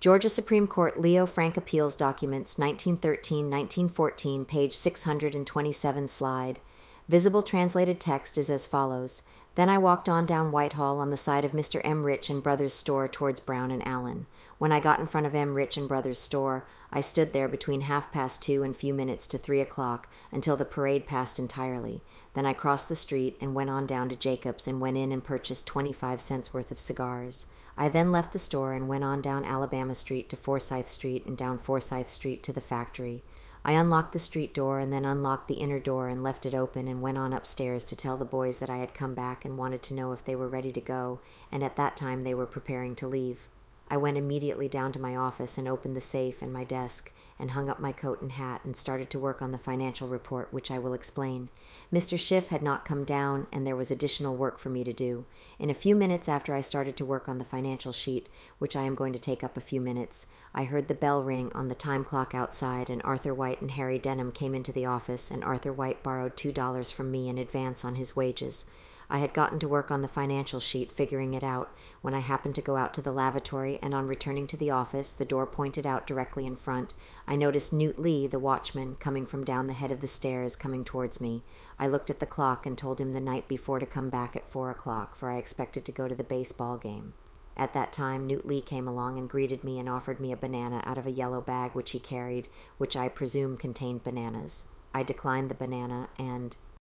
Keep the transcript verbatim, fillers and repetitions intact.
Georgia Supreme Court Leo Frank Appeals Documents, nineteen thirteen to nineteen fourteen, page six hundred twenty-seven, slide. Visible translated text is as follows. Then I walked on down Whitehall on the side of Mister M. Rich and Brothers' store towards Brown and Allen. When I got in front of M. Rich and Brothers' store, I stood there between half past two and few minutes to three o'clock until the parade passed entirely. Then I crossed the street and went on down to Jacob's and went in and purchased twenty-five cents worth of cigars. I then left the store and went on down Alabama Street to Forsyth Street and down Forsyth Street to the factory. I unlocked the street door and then unlocked the inner door and left it open and went on upstairs to tell the boys that I had come back and wanted to know if they were ready to go, and at that time they were preparing to leave. I went immediately down to my office and opened the safe and my desk and hung up my coat and hat and started to work on the financial report, which I will explain. Mister Schiff had not come down, and there was additional work for me to do. In a few minutes after I started to work on the financial sheet, which I am going to take up a few minutes, I heard the bell ring on the time clock outside, and Arthur White and Harry Denham came into the office, and Arthur White borrowed two dollars from me in advance on his wages. I had gotten to work on the financial sheet, figuring it out, when I happened to go out to the lavatory, and on returning to the office, the door pointed out directly in front. I noticed Newt Lee, the watchman, coming from down the head of the stairs, coming towards me. I looked at the clock and told him the night before to come back at four o'clock, for I expected to go to the baseball game. At that time, Newt Lee came along and greeted me and offered me a banana out of a yellow bag which he carried, which I presume contained bananas. I declined the banana and...